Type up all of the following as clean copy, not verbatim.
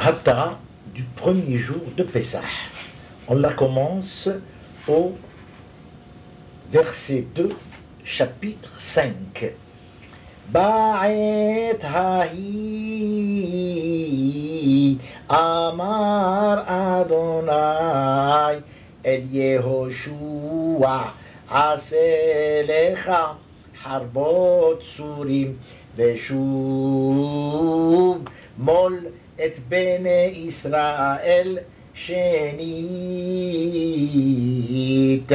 Brata du premier jour de Pessah. On la commence au verset 2, chapitre 5. Ba'et hahi amar Adonai el Yehoshua ase lecha harbot surim ושוב מול את בני ישראל שנית.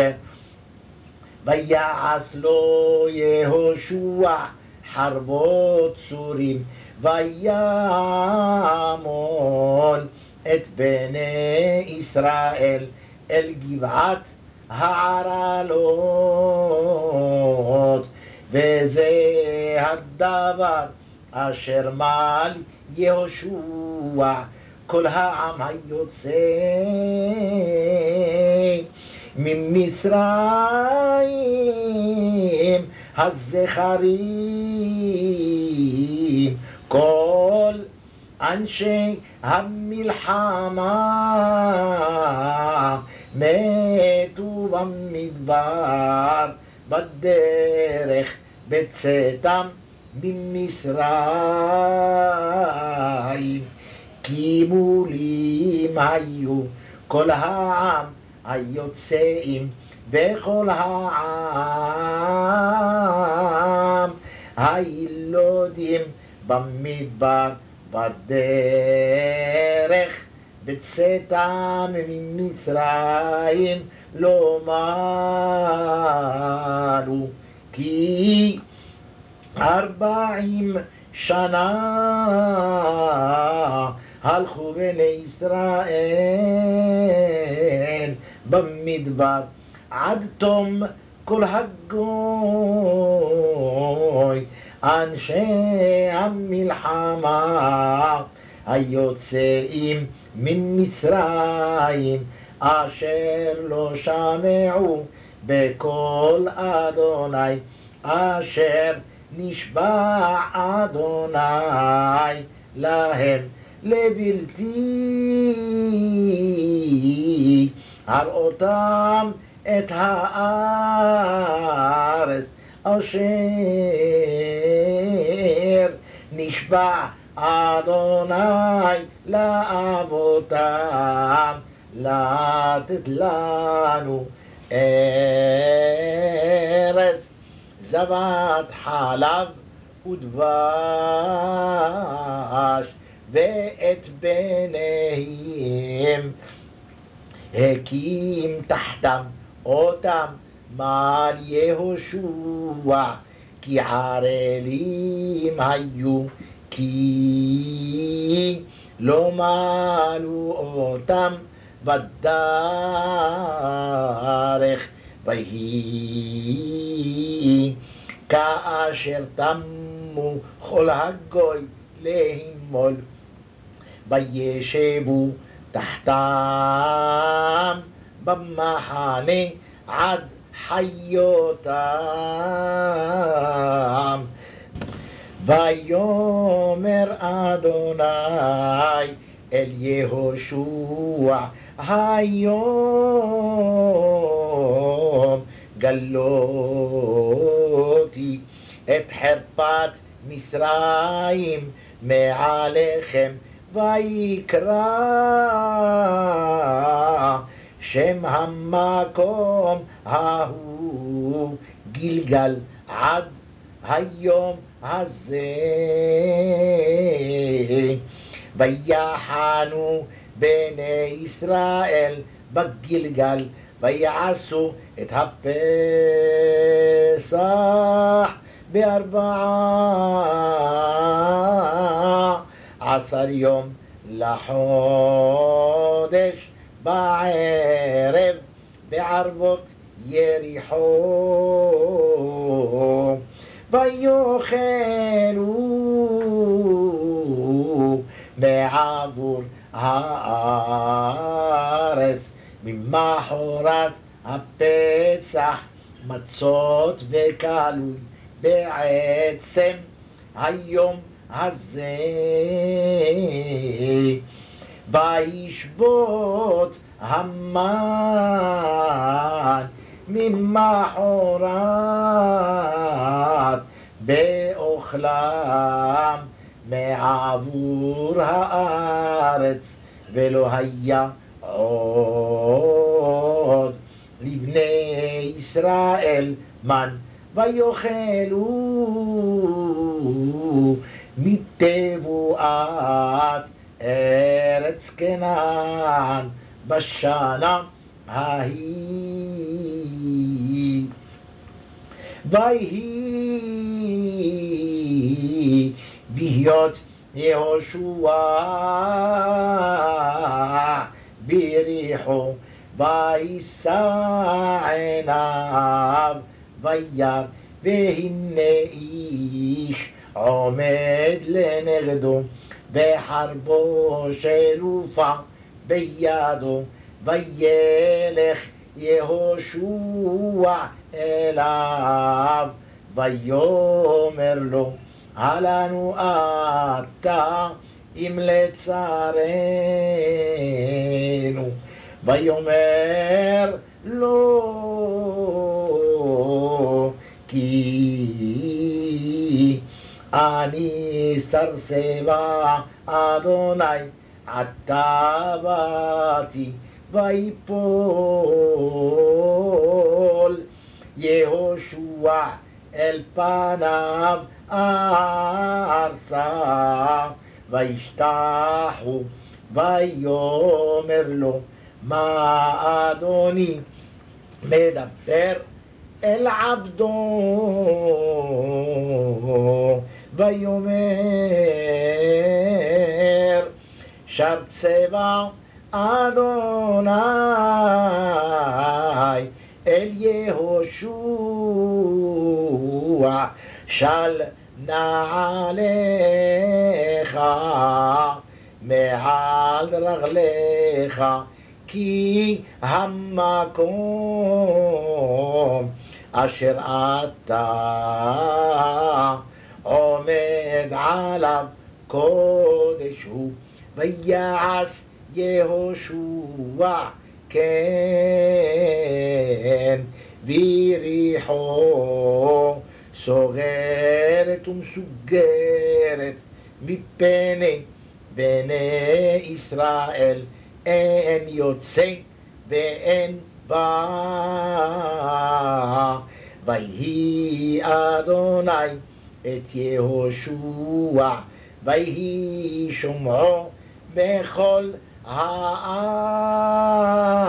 ויעש לו יהושע חרבות צורים וימול את בני ישראל אל גבעת הערלות. וזה הדבר אשר מל יהושע כל העם היוצא ממצרים הזכרים כל אנשי המלחמה מתו במדבר בדרך בצאתם ממצרים. כי מולים היו כל העם היוצאים וכל העם הילודים במדבר בדרך בצאתם ממצרים לא מלו כי 40 שנה הלכו בני ישראל במדבר עד תום כל הגוי אנשי המלחמה היוצאים ממצרים אשר לא שמעו בקול אדוני אשר נשבע אדוני להם לבלתי הראותם את הארץ אשר נשבע אדוני לאבותם לתת לנו ארץ זבת חלב ודבש ואת בניהם הקים תחתם אותם מל יהושע כי ערלים היו כי לא מלו אותם בדרך ויהי כאשר תמו כל הגוי להימול וישבו תחתם במחנה עד חיותם. ויאמר אדוני אל יהושע היום גלותי את חרפת מצרים מעליכם ויקרא שם המקום ההוא גילגל עד היום הזה. ויחנו בני ישראל בגילגל ויעשו את הפסח ב14 יום לחודש בערב בערבות יריחו. ויאכלו בעבור הארץ ממחרת הפסח מצות וקלוי בעצם היום הזה וישבות המן ממחרת באוכלם מעבור הארץ, ולא היה עוד לבני ישראל מן, ויאכלו מתבואת ארץ כנען בשנה ההיא. ויהי בהיות יהושע ביריחו, וישא עיניו וירא, והנה איש עומד לנגדו, וחרבו שלופה בידו, וילך יהושע אליו, ויאמר לו, הלנו אתה אם לצערנו. ויאמר לו, כי אני סרסבה אדוני, עתה באתי. ויפול יהושע אל פניו ארצה, וישתחו, ויאמר לו, מה אדוני מדבר אל עבדו? ויאמר, שר צבא אדוני אל יהושע, של נעליך מעל רגליך, כי המקום אשר אתה עומד עליו קודש הוא. ויעש יהושע כן, ויריחו סוגרת ומסוגרת מפני בני ישראל, אין יוצא ואין בא. ויהי אדוני את יהושע, ויהי שומעו בכל הארץ.